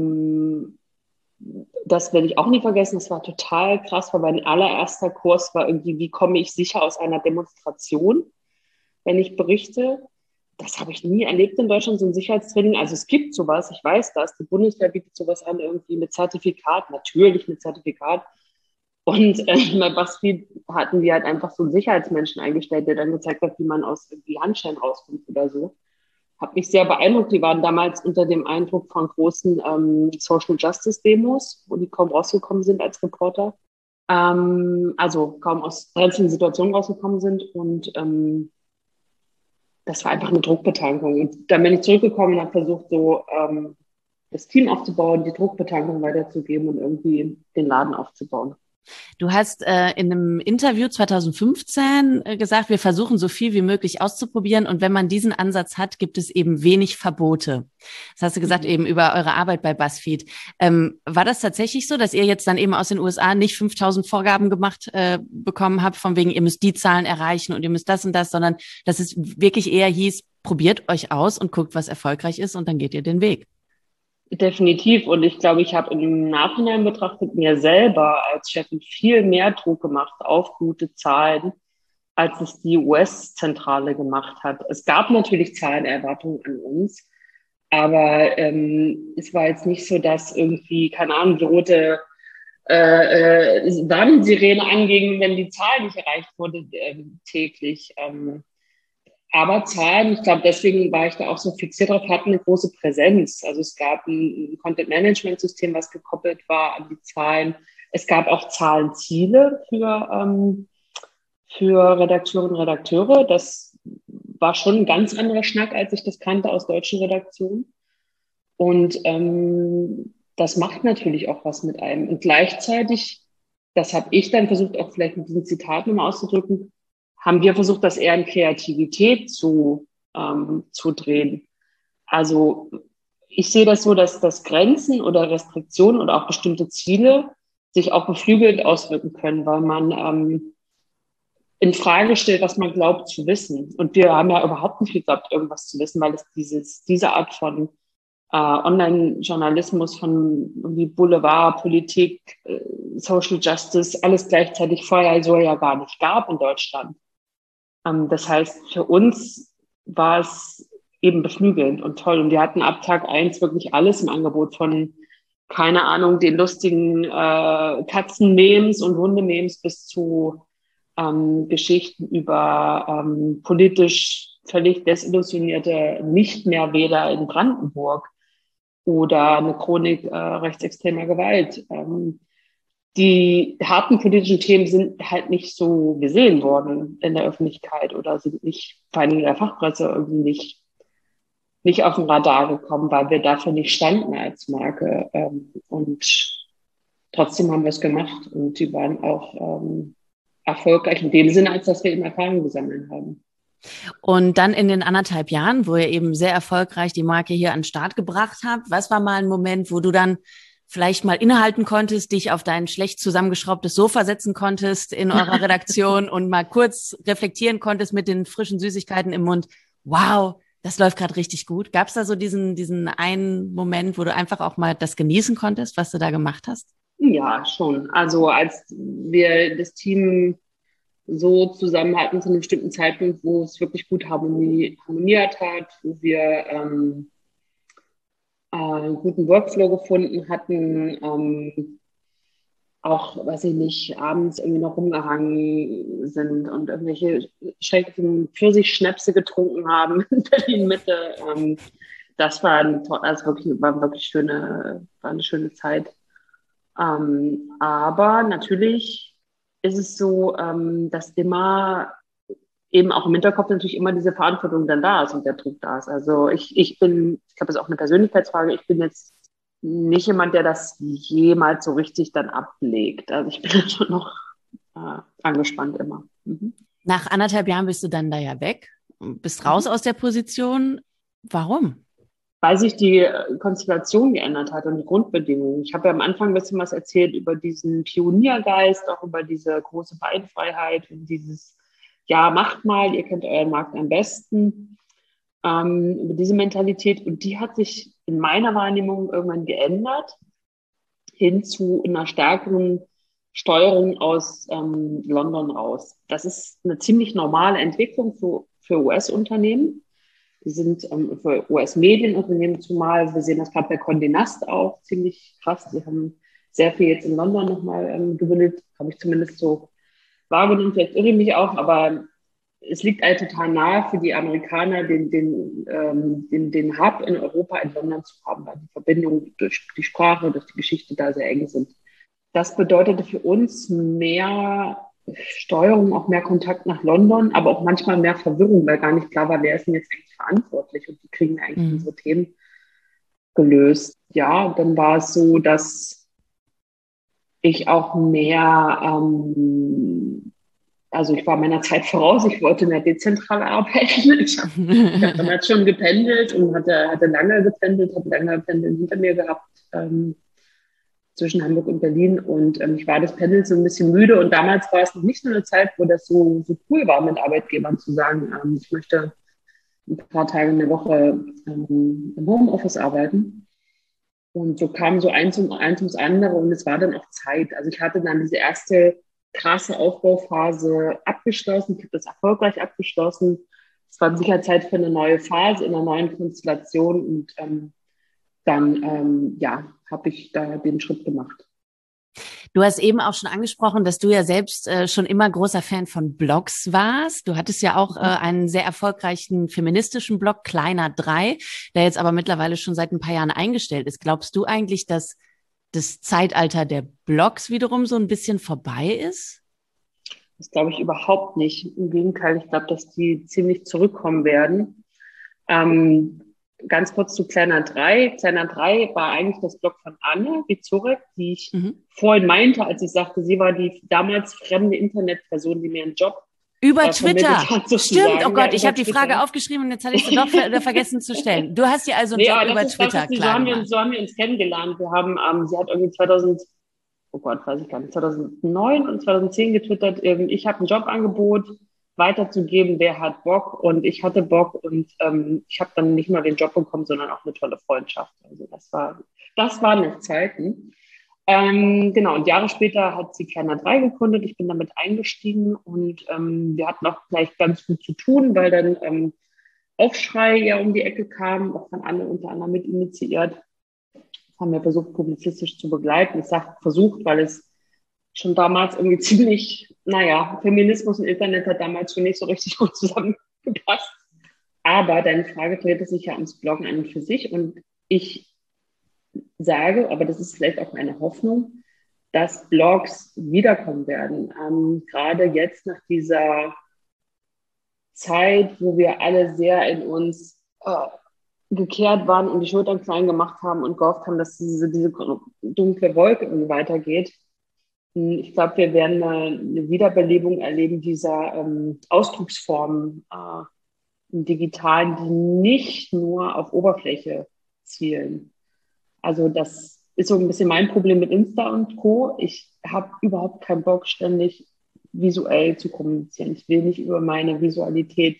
das werde ich auch nie vergessen, das war total krass, weil mein allererster Kurs war irgendwie, wie komme ich sicher aus einer Demonstration, wenn ich berichte. Das habe ich nie erlebt in Deutschland, so ein Sicherheitstraining. Also es gibt sowas, ich weiß das, die Bundeswehr bietet sowas an, irgendwie mit Zertifikat, natürlich mit Zertifikat. Und bei BuzzFeed hatten wir halt einfach so einen Sicherheitsmenschen eingestellt, der dann gezeigt hat, wie man aus irgendwie Handschellen rauskommt oder so. Hat mich sehr beeindruckt. Die waren damals unter dem Eindruck von großen Social Justice Demos, wo die kaum rausgekommen sind als Reporter. Also kaum aus brenzlichen Situationen rausgekommen sind. Und das war einfach eine Druckbetankung. Und dann bin ich zurückgekommen und habe versucht, so das Team aufzubauen, die Druckbetankung weiterzugeben und irgendwie den Laden aufzubauen. Du hast in einem Interview 2015 gesagt, wir versuchen so viel wie möglich auszuprobieren und wenn man diesen Ansatz hat, gibt es eben wenig Verbote. Das hast du gesagt eben über eure Arbeit bei BuzzFeed. War das tatsächlich so, dass ihr jetzt dann eben aus den USA nicht 5000 Vorgaben gemacht bekommen habt, von wegen, ihr müsst die Zahlen erreichen und ihr müsst das und das, sondern dass es wirklich eher hieß, probiert euch aus und guckt, was erfolgreich ist und dann geht ihr den Weg? Definitiv. Und ich glaube, ich habe im Nachhinein betrachtet mir selber als Chefin viel mehr Druck gemacht auf gute Zahlen, als es die US-Zentrale gemacht hat. Es gab natürlich Zahlenerwartungen an uns, aber es war jetzt nicht so, dass irgendwie, keine Ahnung, die rote Warnsirene anging, wenn die Zahl nicht erreicht wurde täglich. Aber Zahlen, ich glaube, deswegen war ich da auch so fixiert drauf, hatten eine große Präsenz. Also es gab ein Content-Management-System, was gekoppelt war an die Zahlen. Es gab auch Zahlenziele für Redakteurinnen und Redakteure. Das war schon ein ganz anderer Schnack, als ich das kannte aus deutschen Redaktionen. Und das macht natürlich auch was mit einem. Und gleichzeitig, das habe ich dann versucht, auch vielleicht mit diesem Zitat nochmal auszudrücken, haben wir versucht, das eher in Kreativität zu drehen. Also ich sehe das so, dass Grenzen oder Restriktionen oder auch bestimmte Ziele sich auch beflügelnd auswirken können, weil man in Frage stellt, was man glaubt zu wissen. Und wir haben ja überhaupt nicht geglaubt, irgendwas zu wissen, weil es diese Art von Online-Journalismus, von irgendwie Boulevard, Politik, Social Justice, alles gleichzeitig vorher so ja gar nicht gab in Deutschland. Das heißt, für uns war es eben beflügelnd und toll. Und wir hatten ab Tag 1 wirklich alles im Angebot von, keine Ahnung, den lustigen Katzen-Memes und Hunde-Memes bis zu Geschichten über politisch völlig desillusionierte Nicht-mehr-Wähler in Brandenburg oder eine Chronik rechtsextremer Gewalt. Die harten politischen Themen sind halt nicht so gesehen worden in der Öffentlichkeit oder sind nicht, vor allem in der Fachpresse, irgendwie nicht auf den Radar gekommen, weil wir dafür nicht standen als Marke. Und trotzdem haben wir es gemacht und die waren auch erfolgreich in dem Sinne, als dass wir eben Erfahrungen gesammelt haben. Und dann in den 1,5 Jahren, wo ihr eben sehr erfolgreich die Marke hier an den Start gebracht habt, was war mal ein Moment, wo du dann vielleicht mal innehalten konntest, dich auf dein schlecht zusammengeschraubtes Sofa setzen konntest in eurer Redaktion und mal kurz reflektieren konntest mit den frischen Süßigkeiten im Mund? Wow, das läuft gerade richtig gut. Gab es da so diesen einen Moment, wo du einfach auch mal das genießen konntest, was du da gemacht hast? Ja, schon. Also als wir das Team so zusammen hatten zu einem bestimmten Zeitpunkt, wo es wirklich gut harmoniert hat, wo wir einen guten Workflow gefunden hatten, auch, weiß ich nicht, abends irgendwie noch rumgehangen sind und irgendwelche schrecklichen Pfirsichschnäpse getrunken haben in Berlin-Mitte. Das war eine schöne Zeit. Aber natürlich ist es so, dass immer eben auch im Hinterkopf natürlich immer diese Verantwortung dann da ist und der Druck da ist. Also ich glaube, das ist auch eine Persönlichkeitsfrage. Ich bin jetzt nicht jemand, der das jemals so richtig dann ablegt. Also ich bin schon noch angespannt immer. Mhm. Nach 1,5 Jahren bist du dann da ja weg, bist raus aus der Position. Warum? Weil sich die Konstellation geändert hat und die Grundbedingungen. Ich habe ja am Anfang ein bisschen was erzählt über diesen Pioniergeist, auch über diese große Beinfreiheit und dieses, ja, macht mal, ihr kennt euren Markt am besten, über diese Mentalität. Und die hat sich in meiner Wahrnehmung irgendwann geändert, hin zu einer stärkeren Steuerung aus London raus. Das ist eine ziemlich normale Entwicklung für US-Unternehmen. Die sind für US-Medienunternehmen zumal. Wir sehen das gerade bei Condé Nast auch ziemlich krass. Die haben sehr viel jetzt in London nochmal gebildet, habe ich zumindest so wahrgenommen. Vielleicht irre ich mich auch, aber es liegt halt total nahe für die Amerikaner, den Hub in Europa in London zu haben, weil die Verbindungen durch die Sprache, durch die Geschichte da sehr eng sind. Das bedeutete für uns mehr Steuerung, auch mehr Kontakt nach London, aber auch manchmal mehr Verwirrung, weil gar nicht klar war, wer ist denn jetzt eigentlich verantwortlich und wie kriegen wir eigentlich unsere Themen gelöst. Ja, dann war es so, dass ich auch mehr, also ich war meiner Zeit voraus, ich wollte mehr dezentral arbeiten. Ich hab damals schon gependelt und hatte lange gependelt hinter mir gehabt, zwischen Hamburg und Berlin und ich war das Pendeln so ein bisschen müde und damals war es noch nicht so eine Zeit, wo das so cool war, mit Arbeitgebern zu sagen, ich möchte ein paar Tage in der Woche im Homeoffice arbeiten. Und so kam so eins ums andere und es war dann auch Zeit. Also ich hatte dann diese erste krasse Aufbauphase abgeschlossen. Ich habe das erfolgreich abgeschlossen. Es war sicher Zeit für eine neue Phase in einer neuen Konstellation und dann habe ich da den Schritt gemacht. Du hast eben auch schon angesprochen, dass du ja selbst schon immer großer Fan von Blogs warst. Du hattest ja auch einen sehr erfolgreichen feministischen Blog, Kleiner 3, der jetzt aber mittlerweile schon seit ein paar Jahren eingestellt ist. Glaubst du eigentlich, dass das Zeitalter der Blogs wiederum so ein bisschen vorbei ist? Das glaube ich überhaupt nicht. Im Gegenteil, ich glaube, dass die ziemlich zurückkommen werden. Ganz kurz zu Klarna 3. Klarna 3 war eigentlich das Blog von Anne Wieczorek, die ich vorhin meinte, als ich sagte, sie war die damals fremde Internetperson, die mir einen Job über Twitter. Hat, stimmt, oh Gott, ja, ich habe die Frage aufgeschrieben und jetzt hatte ich sie doch vergessen zu stellen. Du hast ja also einen Job über Twitter, klar gemacht. So haben wir uns kennengelernt. Wir haben, sie hat irgendwie 2009 und 2010 getwittert, ich habe ein Jobangebot weiterzugeben, wer hat Bock, und ich hatte Bock, und ich habe dann nicht nur den Job bekommen, sondern auch eine tolle Freundschaft. Also das waren noch Zeiten. Genau, und Jahre später hat sie Klarna 3 gegründet, ich bin damit eingestiegen, und wir hatten auch gleich ganz gut zu tun, weil dann Aufschrei ja um die Ecke kam, auch von Anne unter anderem mit initiiert. Haben wir versucht, publizistisch zu begleiten. Ich sage versucht, weil es schon damals irgendwie ziemlich, Feminismus und Internet hat damals schon nicht so richtig gut zusammengepasst. Aber deine Frage drehte sich ja ums Bloggen an und für sich. Und ich sage, aber das ist vielleicht auch meine Hoffnung, dass Blogs wiederkommen werden. Gerade jetzt nach dieser Zeit, wo wir alle sehr in uns gekehrt waren und die Schultern klein gemacht haben und gehofft haben, dass diese dunkle Wolke irgendwie weitergeht. Ich glaube, wir werden eine Wiederbelebung erleben dieser Ausdrucksformen im Digitalen, die nicht nur auf Oberfläche zielen. Also das ist so ein bisschen mein Problem mit Insta und Co. Ich habe überhaupt keinen Bock, ständig visuell zu kommunizieren. Ich will nicht über meine Visualität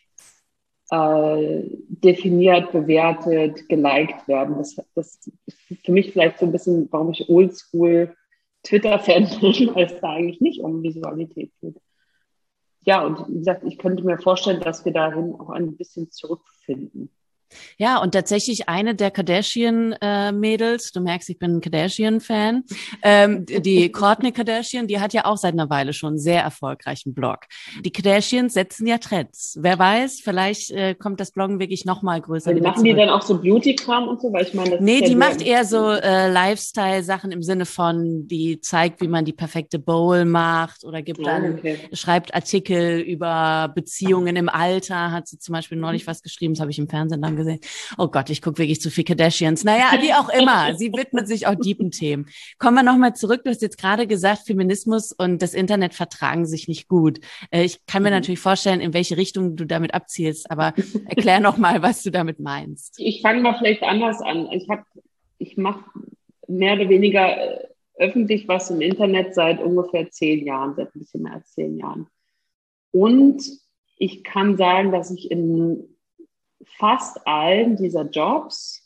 definiert, bewertet, geliked werden. Das ist für mich vielleicht so ein bisschen, warum ich oldschool Twitter-Fan bin, weil es da eigentlich nicht um Visualität geht. Ja, und wie gesagt, ich könnte mir vorstellen, dass wir dahin auch ein bisschen zurückfinden. Ja, und tatsächlich eine der Kardashian-Mädels, du merkst, ich bin ein Kardashian-Fan, die Kourtney Kardashian, die hat ja auch seit einer Weile schon einen sehr erfolgreichen Blog. Die Kardashians setzen ja Trends. Wer weiß, vielleicht kommt das Bloggen wirklich noch mal größer. Also machen die dann auch so Beauty-Kram und so? Weil ich meine, das nee, ist ja die macht eher so Lifestyle-Sachen im Sinne von, die zeigt, wie man die perfekte Bowl macht oder gibt dann, schreibt Artikel über Beziehungen im Alter, hat sie zum Beispiel neulich was geschrieben, das habe ich im Fernsehen dann gesehen. Oh Gott, ich gucke wirklich zu viel Kardashians. Naja, wie auch immer. Sie widmet sich auch tiefen Themen. Kommen wir nochmal zurück. Du hast jetzt gerade gesagt, Feminismus und das Internet vertragen sich nicht gut. Ich kann mir natürlich vorstellen, in welche Richtung du damit abzielst, aber erklär nochmal, was du damit meinst. Ich fange mal vielleicht anders an. Ich mache mehr oder weniger öffentlich was im Internet seit ungefähr 10 Jahren, seit ein bisschen mehr als 10 Jahren. Und ich kann sagen, dass ich in fast allen dieser Jobs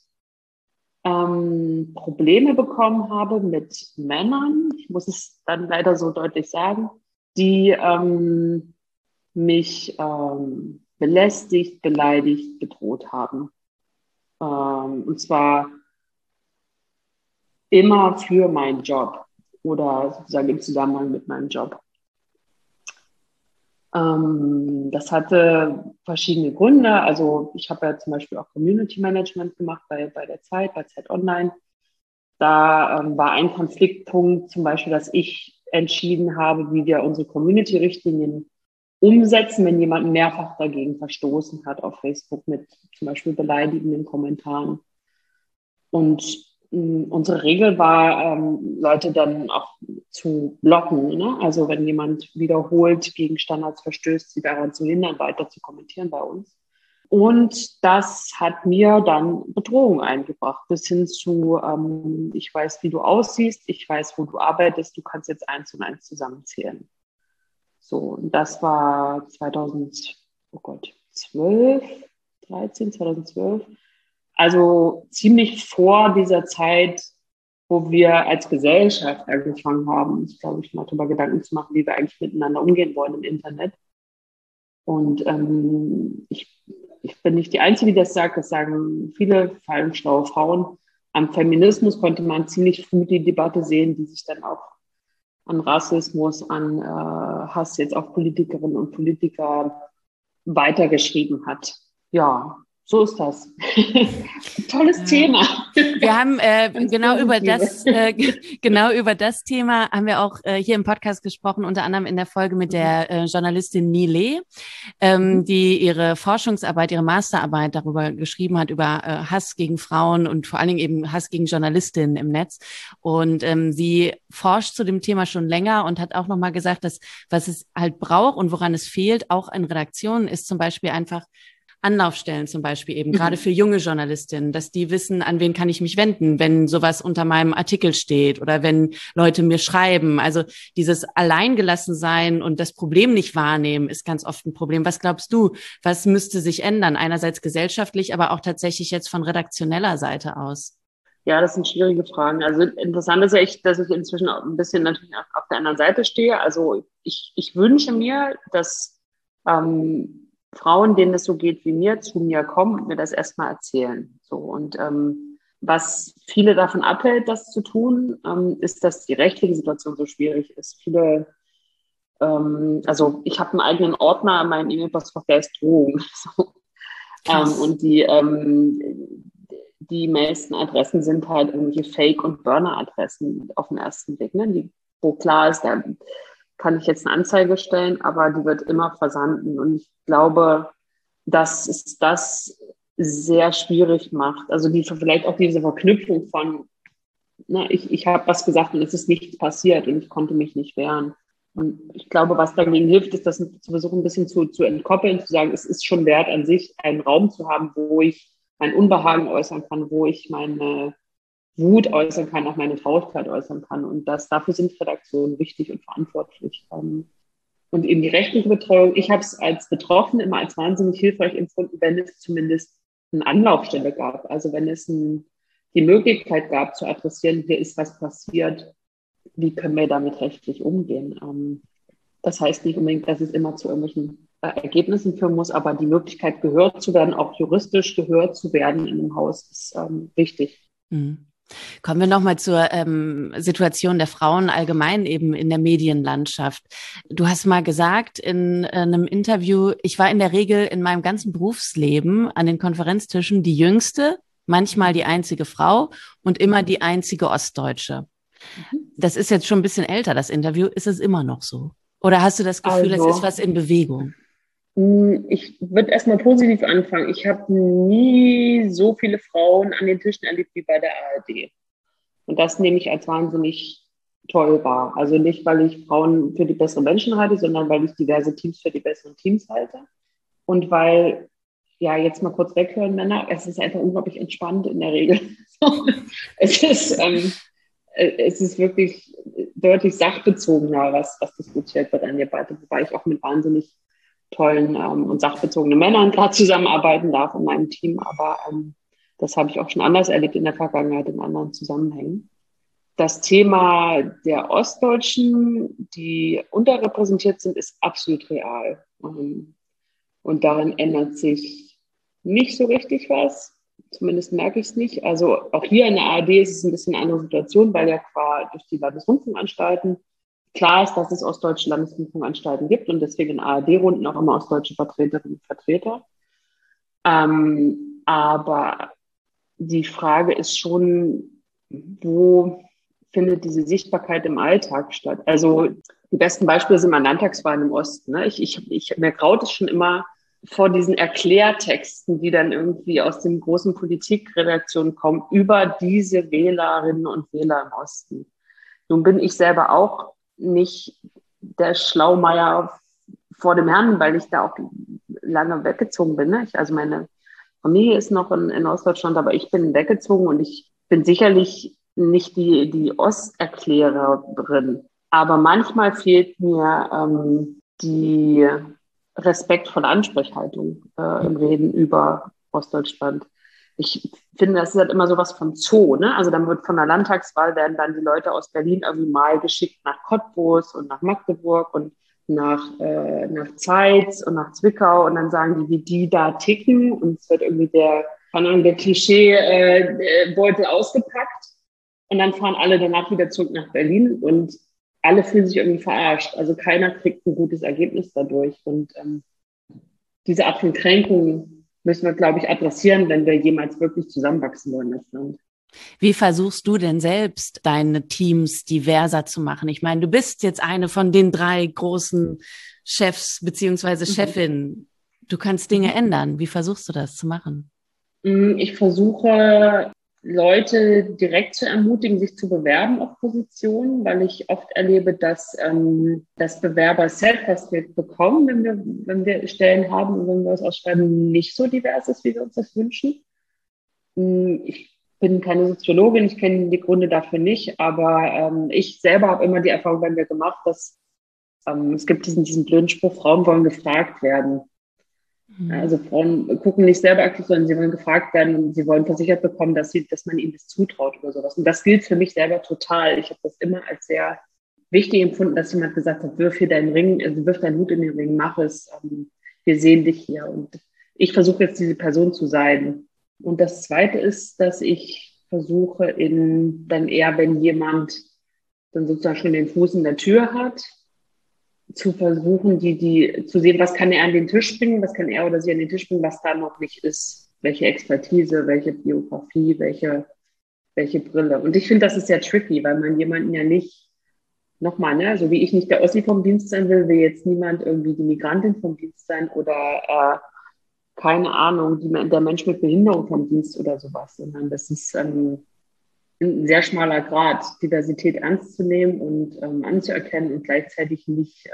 Probleme bekommen habe mit Männern, ich muss es dann leider so deutlich sagen, die mich belästigt, beleidigt, bedroht haben. Und zwar immer für meinen Job oder sozusagen im Zusammenhang mit meinem Job. Das hatte verschiedene Gründe. Also ich habe ja zum Beispiel auch Community Management gemacht bei der Zeit, bei Zeit Online. Da war ein Konfliktpunkt zum Beispiel, dass ich entschieden habe, wie wir unsere Community-Richtlinien umsetzen, wenn jemand mehrfach dagegen verstoßen hat auf Facebook mit zum Beispiel beleidigenden Kommentaren. Und unsere Regel war, Leute dann auch zu blocken. Ne? Also wenn jemand wiederholt gegen Standards verstößt, sie daran zu hindern, weiter zu kommentieren bei uns. Und das hat mir dann Bedrohung eingebracht, bis hin zu, ich weiß, wie du aussiehst, ich weiß, wo du arbeitest, du kannst jetzt 1 und 1 zusammenzählen. So, und das war 2012. Also ziemlich vor dieser Zeit, wo wir als Gesellschaft angefangen haben, uns, glaube ich, mal darüber Gedanken zu machen, wie wir eigentlich miteinander umgehen wollen im Internet. Und ich bin nicht die Einzige, die das sagt, das sagen viele, vor allem schlaue Frauen. Am Feminismus konnte man ziemlich früh die Debatte sehen, die sich dann auch an Rassismus, an Hass jetzt auf Politikerinnen und Politiker weitergeschrieben hat. Ja, So ist das. Tolles Thema. Wir haben genau über das Thema haben wir auch hier im Podcast gesprochen, unter anderem in der Folge mit der Journalistin Nile, die ihre Forschungsarbeit, ihre Masterarbeit darüber geschrieben hat, über Hass gegen Frauen und vor allen Dingen eben Hass gegen Journalistinnen im Netz. Und sie forscht zu dem Thema schon länger und hat auch nochmal gesagt, dass was es halt braucht und woran es fehlt, auch in Redaktionen, ist zum Beispiel einfach Anlaufstellen zum Beispiel eben, gerade für junge Journalistinnen, dass die wissen, an wen kann ich mich wenden, wenn sowas unter meinem Artikel steht oder wenn Leute mir schreiben. Also dieses Alleingelassensein und das Problem nicht wahrnehmen ist ganz oft ein Problem. Was glaubst du, was müsste sich ändern? Einerseits gesellschaftlich, aber auch tatsächlich jetzt von redaktioneller Seite aus. Ja, das sind schwierige Fragen. Also interessant ist ja, dass ich inzwischen auch ein bisschen natürlich auf der anderen Seite stehe. Also ich wünsche mir, dass Frauen, denen es so geht wie mir, zu mir kommen und mir das erstmal erzählen. So, und was viele davon abhält, das zu tun, ist, dass die rechtliche Situation so schwierig ist. Also ich habe einen eigenen Ordner in meinem E-Mail-Postfach, der ist Drohung. So. Und die meisten Adressen sind halt irgendwelche Fake- und Burner-Adressen auf den ersten Blick, ne? Wo klar ist, da kann ich jetzt eine Anzeige stellen, aber die wird immer versanden. Und ich glaube, dass es das sehr schwierig macht. Also vielleicht auch diese Verknüpfung von, ich habe was gesagt und es ist nichts passiert und ich konnte mich nicht wehren. Und ich glaube, was dagegen hilft, ist, das zu versuchen, ein bisschen zu entkoppeln, zu sagen, es ist schon wert an sich, einen Raum zu haben, wo ich mein Unbehagen äußern kann, wo ich meine Wut äußern kann, auch meine Traurigkeit äußern kann. Und dafür sind Redaktionen wichtig und verantwortlich. Und eben die rechtliche Betreuung, ich habe es als Betroffene immer als wahnsinnig hilfreich empfunden, wenn es zumindest eine Anlaufstelle gab. Also wenn es die Möglichkeit gab zu adressieren, hier ist was passiert, wie können wir damit rechtlich umgehen. Das heißt nicht unbedingt, dass es immer zu irgendwelchen Ergebnissen führen muss, aber die Möglichkeit, gehört zu werden, auch juristisch gehört zu werden in einem Haus, ist wichtig. Mhm. Kommen wir nochmal zur Situation der Frauen allgemein eben in der Medienlandschaft. Du hast mal gesagt in einem Interview, ich war in der Regel in meinem ganzen Berufsleben an den Konferenztischen die jüngste, manchmal die einzige Frau und immer die einzige Ostdeutsche. Das ist jetzt schon ein bisschen älter, das Interview. Ist es immer noch so? Oder hast du das Gefühl, es ist was in Bewegung? Ich würde erstmal positiv anfangen. Ich habe nie so viele Frauen an den Tischen erlebt wie bei der ARD. Und das nehme ich als wahnsinnig toll wahr. Also nicht, weil ich Frauen für die besseren Menschen halte, sondern weil ich diverse Teams für die besseren Teams halte. Und weil, ja, jetzt mal kurz weghören, Männer, es ist einfach unglaublich entspannt in der Regel. Es ist wirklich deutlich sachbezogener, was diskutiert wird an der Debatte, wobei ich auch mit wahnsinnig tollen und sachbezogenen Männern gerade zusammenarbeiten darf in meinem Team. Aber das habe ich auch schon anders erlebt in der Vergangenheit in anderen Zusammenhängen. Das Thema der Ostdeutschen, die unterrepräsentiert sind, ist absolut real. Und darin ändert sich nicht so richtig was. Zumindest merke ich es nicht. Also auch hier in der ARD ist es ein bisschen eine andere Situation, weil ja durch die Landesrundfunkanstalten klar ist, dass es ostdeutsche Landesrundfunkanstalten gibt und deswegen in ARD-Runden auch immer ostdeutsche Vertreterinnen und Vertreter. Aber die Frage ist schon, wo findet diese Sichtbarkeit im Alltag statt? Also die besten Beispiele sind mal Landtagswahlen im Osten. Ne? Mir graut es schon immer vor diesen Erklärtexten, die dann irgendwie aus den großen Politikredaktionen kommen, über diese Wählerinnen und Wähler im Osten. Nun bin ich selber auch nicht der Schlaumeier vor dem Herrn, weil ich da auch lange weggezogen bin. Ne? Also meine Familie ist noch in Ostdeutschland, aber ich bin weggezogen und ich bin sicherlich nicht die Osterklärerin. Aber manchmal fehlt mir die respektvolle Ansprechhaltung im Reden über Ostdeutschland. Ich finde, das ist halt immer sowas von Zoo, ne? Also dann wird von der Landtagswahl werden dann die Leute aus Berlin irgendwie mal geschickt nach Cottbus und nach Magdeburg und nach Zeitz und nach Zwickau und dann sagen die, wie die da ticken und es wird irgendwie der Klischeebeutel ausgepackt und dann fahren alle danach wieder zurück nach Berlin und alle fühlen sich irgendwie verarscht. Also keiner kriegt ein gutes Ergebnis dadurch und diese Art von Kränkung müssen wir, glaube ich, adressieren, wenn wir jemals wirklich zusammenwachsen wollen als Land. Wie versuchst du denn selbst, deine Teams diverser zu machen? Ich meine, du bist jetzt eine von den 3 großen Chefs beziehungsweise Chefinnen. Du kannst Dinge ändern. Wie versuchst du das zu machen? Ich versuche, Leute direkt zu ermutigen, sich zu bewerben auf Positionen, weil ich oft erlebe, dass das Bewerber-Set, was wir bekommen, wenn wir Stellen haben und wenn wir es ausschreiben, nicht so divers ist, wie wir uns das wünschen. Ich bin keine Soziologin, ich kenne die Gründe dafür nicht, aber ich selber habe immer die Erfahrung bei mir gemacht, dass es gibt diesen blöden Spruch, Frauen wollen gefragt werden. Also Frauen gucken nicht selber aktiv, sondern sie wollen gefragt werden und sie wollen versichert bekommen, dass man ihnen das zutraut oder sowas. Und das gilt für mich selber total. Ich habe das immer als sehr wichtig empfunden, dass jemand gesagt hat, wirf hier deinen Ring, also wirf deinen Hut in den Ring, mach es, wir sehen dich hier. Und ich versuche jetzt diese Person zu sein. Und das Zweite ist, dass ich versuche, dann eher, wenn jemand dann sozusagen schon den Fuß in der Tür hat, zu versuchen, die zu sehen, was kann er an den Tisch bringen, was kann er oder sie an den Tisch bringen, was da noch nicht ist. Welche Expertise, welche Biografie, welche Brille. Und ich finde, das ist sehr tricky, weil man jemanden ja nicht, nochmal, ne, so wie ich nicht der Ossi vom Dienst sein will jetzt niemand irgendwie die Migrantin vom Dienst sein oder keine Ahnung, der Mensch mit Behinderung vom Dienst oder sowas, sondern das ist ein sehr schmaler Grad, Diversität ernst zu nehmen und anzuerkennen und gleichzeitig nicht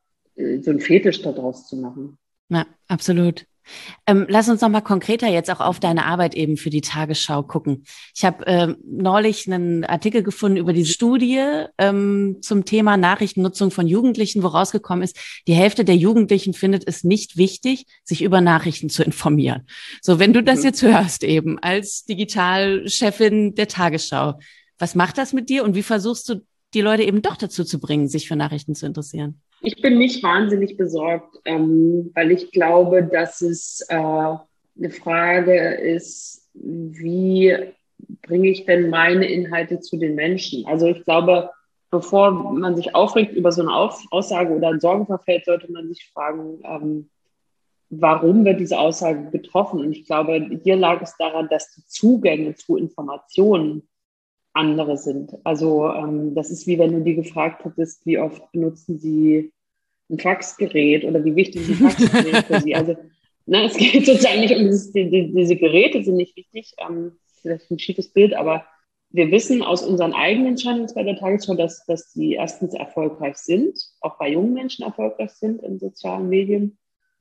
so einen Fetisch daraus zu machen. Ja, absolut. Lass uns noch mal konkreter jetzt auch auf deine Arbeit eben für die Tagesschau gucken. Ich habe neulich einen Artikel gefunden über diese Studie zum Thema Nachrichtennutzung von Jugendlichen, wo rausgekommen ist, die Hälfte der Jugendlichen findet es nicht wichtig, sich über Nachrichten zu informieren. So, wenn du das jetzt hörst eben als Digitalchefin der Tagesschau, was macht das mit dir und wie versuchst du, die Leute eben doch dazu zu bringen, sich für Nachrichten zu interessieren? Ich bin nicht wahnsinnig besorgt, weil ich glaube, dass es eine Frage ist, wie bringe ich denn meine Inhalte zu den Menschen? Also ich glaube, bevor man sich aufregt über so eine Aussage oder ein Sorgen verfällt, sollte man sich fragen, warum wird diese Aussage getroffen? Und ich glaube, hier lag es daran, dass die Zugänge zu Informationen andere sind. Also das ist wie wenn du die gefragt hättest, wie oft benutzen sie ein Faxgerät oder wie wichtig ist ein Faxgerät für sie. Also es geht sozusagen nicht um diese Geräte sind nicht wichtig, vielleicht ein schiefes Bild, aber wir wissen aus unseren eigenen Channels bei der Tagesschau, dass die erstens erfolgreich sind, auch bei jungen Menschen erfolgreich sind in sozialen Medien.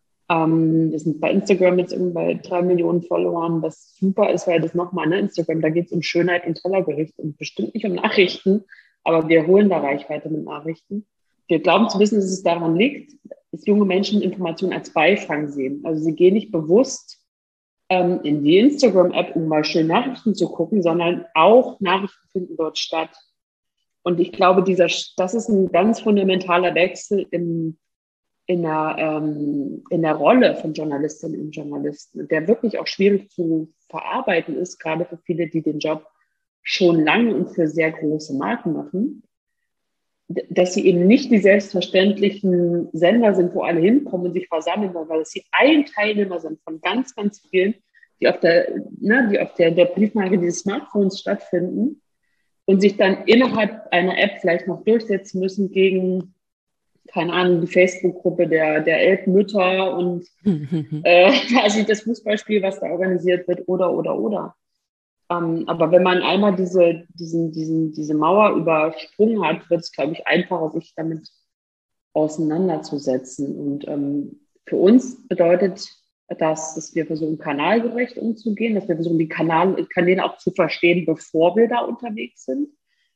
Wir sind bei Instagram jetzt irgendwie bei 3 Millionen Followern, was super ist, weil das nochmal, Instagram, da geht es um Schönheit und Tellergericht und bestimmt nicht um Nachrichten, aber wir holen da Reichweite mit Nachrichten. Wir glauben zu wissen, dass es daran liegt, dass junge Menschen Informationen als Beifang sehen. Also sie gehen nicht bewusst in die Instagram-App, um mal schön Nachrichten zu gucken, sondern auch Nachrichten finden dort statt. Und ich glaube, das ist ein ganz fundamentaler Wechsel in der Rolle von Journalistinnen und Journalisten, der wirklich auch schwierig zu verarbeiten ist, gerade für viele, die den Job schon lange und für sehr große Marken machen, dass sie eben nicht die selbstverständlichen Sender sind, wo alle hinkommen und sich versammeln, weil sie ein Teilnehmer sind von ganz, ganz vielen, die auf der Briefmarke dieses Smartphones stattfinden und sich dann innerhalb einer App vielleicht noch durchsetzen müssen gegen, keine Ahnung, die Facebook-Gruppe der Elbmütter und also das Fußballspiel, was da organisiert wird, oder. Aber wenn man einmal diese Mauer übersprungen hat, wird es, glaube ich, einfacher, sich damit auseinanderzusetzen. Und für uns bedeutet das, dass wir versuchen, kanalgerecht umzugehen, dass wir versuchen, die Kanäle auch zu verstehen, bevor wir da unterwegs sind,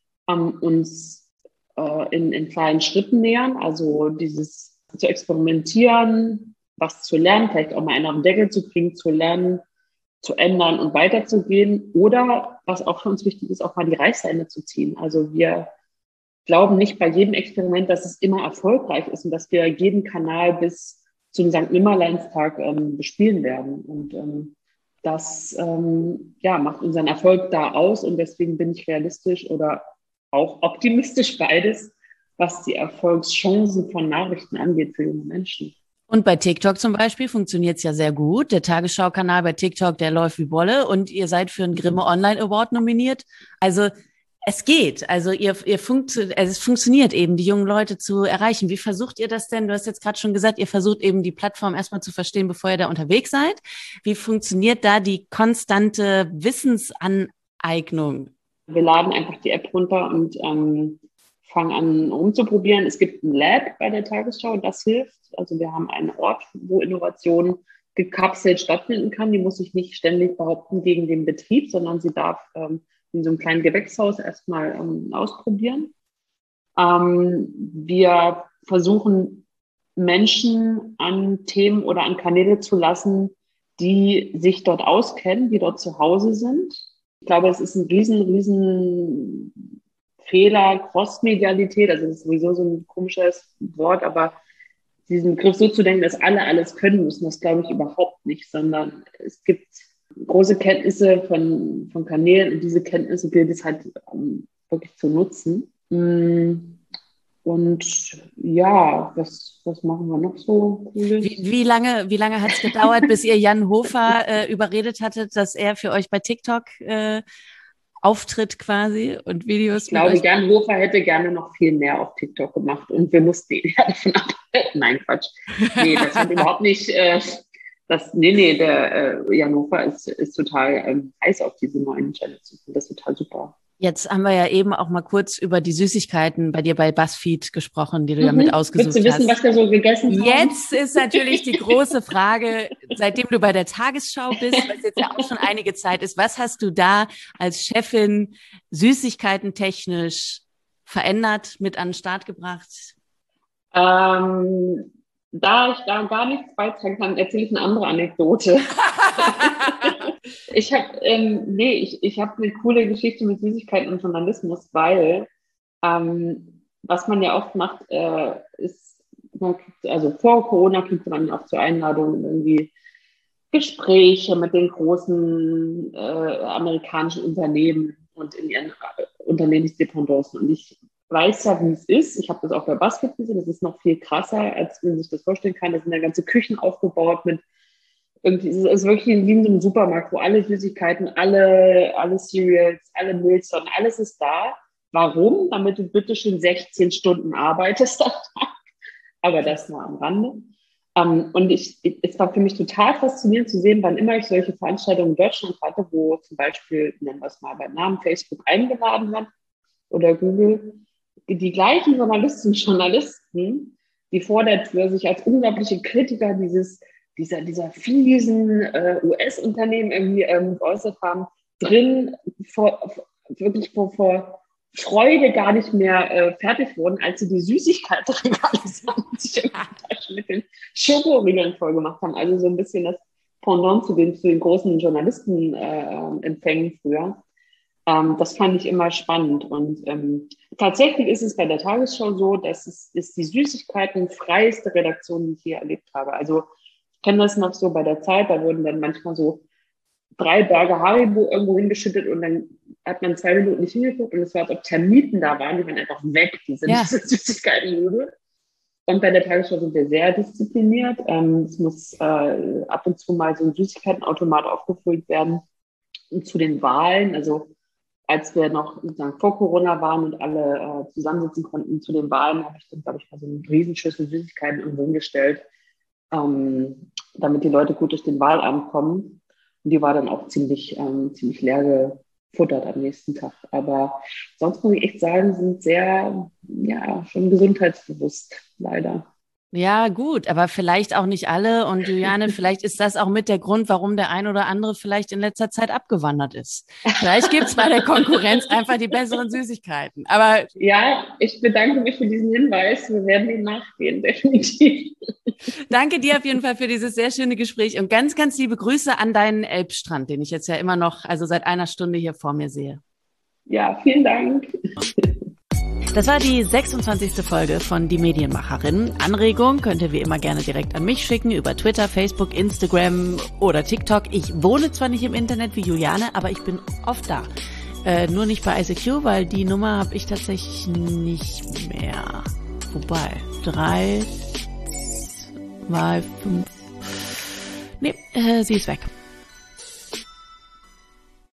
uns in kleinen Schritten nähern, also dieses zu experimentieren, was zu lernen, vielleicht auch mal einen auf den Deckel zu kriegen, zu lernen, zu ändern und weiterzugehen oder, was auch für uns wichtig ist, auch mal die Reißleine zu ziehen. Also wir glauben nicht bei jedem Experiment, dass es immer erfolgreich ist und dass wir jeden Kanal bis zum St. Nimmerleinstag bespielen werden. Und das macht unseren Erfolg da aus und deswegen bin ich realistisch oder auch optimistisch beides, was die Erfolgschancen von Nachrichten angeht für junge Menschen. Und bei TikTok zum Beispiel funktioniert es ja sehr gut. Der Tagesschau-Kanal bei TikTok, der läuft wie Bolle und ihr seid für einen Grimme Online Award nominiert. Also es geht. Also es funktioniert eben, die jungen Leute zu erreichen. Wie versucht ihr das denn? Du hast jetzt gerade schon gesagt, ihr versucht eben die Plattform erstmal zu verstehen, bevor ihr da unterwegs seid. Wie funktioniert da die konstante Wissensaneignung? Wir laden einfach die App runter und fangen an rumzuprobieren. Es gibt ein Lab bei der Tagesschau, das hilft. Also wir haben einen Ort, wo Innovation gekapselt stattfinden kann. Die muss sich nicht ständig behaupten gegen den Betrieb, sondern sie darf in so einem kleinen Gewächshaus erstmal ausprobieren. Wir versuchen, Menschen an Themen oder an Kanäle zu lassen, die sich dort auskennen, die dort zu Hause sind. Ich glaube, es ist ein riesen Fehler, Crossmedialität, also das ist sowieso so ein komisches Wort, aber diesen Begriff so zu denken, dass alle alles können müssen, das glaube ich überhaupt nicht, sondern es gibt große Kenntnisse von Kanälen und diese Kenntnisse gilt es halt wirklich zu nutzen. Und ja, was machen wir noch so Cooles? Wie lange hat es gedauert, bis ihr Jan Hofer überredet hattet, dass er für euch bei TikTok auftritt quasi und Videos? Ich glaube, Jan Hofer hätte gerne noch viel mehr auf TikTok gemacht und wir mussten ihn ja davon abhalten. Nein, Quatsch. Nee, das hat überhaupt nicht... der Jan Hofer ist total heiß auf diese neuen Channels. Das ist total super. Jetzt haben wir ja eben auch mal kurz über die Süßigkeiten bei dir bei BuzzFeed gesprochen, die du ja mit ausgesucht hast. Willst du wissen, was wir so gegessen haben? Jetzt ist natürlich die große Frage, seitdem du bei der Tagesschau bist, was jetzt ja auch schon einige Zeit ist, was hast du da als Chefin süßigkeiten-technisch verändert, mit an den Start gebracht? Da ich da gar nichts beitragen kann, erzähle ich eine andere Anekdote. Ich habe eine coole Geschichte mit Süßigkeiten und Journalismus, weil was man ja oft macht, ist, also vor Corona kriegt man auch zur Einladung irgendwie Gespräche mit den großen amerikanischen Unternehmen und in ihren Unternehmensdependancen. Und ich weiß ja, wie es ist. Ich habe das auch bei BuzzFeed gesehen. Das ist noch viel krasser, als man sich das vorstellen kann. Da sind ja ganze Küchen aufgebaut mit irgendwie, es ist wirklich wie in so einem Supermarkt, wo alle Süßigkeiten, alle Cereals, alle Milchsorten, alles ist da. Warum? Damit du bitte schon 16 Stunden arbeitest am Tag. Aber das nur am Rande. Und es war für mich total faszinierend zu sehen, wann immer ich solche Veranstaltungen in Deutschland hatte, wo zum Beispiel, nennen wir es mal beim Namen, Facebook eingeladen hat oder Google, die gleichen Journalisten, die vor der Tür sich als unglaubliche Kritiker dieser fiesen US-Unternehmen irgendwie geäußert haben, drin wirklich vor Freude gar nicht mehr fertig wurden, als sie die Süßigkeitenregale sich mit den Schokoriegeln voll gemacht haben. Also so ein bisschen das Pendant zu den großen Journalistenempfängen früher. Das fand ich immer spannend. Und tatsächlich ist es bei der Tagesschau so, dass es ist die süßigkeitenfreieste Redaktion, die ich je erlebt habe. Also ich kenne das noch so bei der Zeit, da wurden dann manchmal so 3 Berge Haribo irgendwo hingeschüttet und dann hat man 2 Minuten nicht hingeguckt und es war, als ob Termiten da waren, die waren einfach weg, diese Süßigkeitennudeln. Und bei der Tagesschau sind wir sehr diszipliniert. Es muss ab und zu mal so ein Süßigkeitenautomat aufgefüllt werden. Und zu den Wahlen, also als wir noch sozusagen vor Corona waren und alle zusammensitzen konnten zu den Wahlen, habe ich dann, glaube ich, mal so eine Riesenschüssel Süßigkeiten irgendwo hingestellt, damit die Leute gut durch den Wahlabend kommen. Und die war dann auch ziemlich leer gefuttert am nächsten Tag. Aber sonst muss ich echt sagen, sind sehr, schon gesundheitsbewusst, leider. Ja, gut, aber vielleicht auch nicht alle. Und Juliane, vielleicht ist das auch mit der Grund, warum der ein oder andere vielleicht in letzter Zeit abgewandert ist. Vielleicht gibt's bei der Konkurrenz einfach die besseren Süßigkeiten. Aber ja, ich bedanke mich für diesen Hinweis. Wir werden dem nachgehen, definitiv. Danke dir auf jeden Fall für dieses sehr schöne Gespräch und ganz, ganz liebe Grüße an deinen Elbstrand, den ich jetzt ja immer noch, also seit einer Stunde hier vor mir sehe. Ja, vielen Dank. Das war die 26. Folge von Die Medienmacherin. Anregung könnt ihr wie immer gerne direkt an mich schicken über Twitter, Facebook, Instagram oder TikTok. Ich wohne zwar nicht im Internet wie Juliane, aber ich bin oft da. Nur nicht bei ICQ, weil die Nummer habe ich tatsächlich nicht mehr. Wobei, mal 5. Nee, sie ist weg.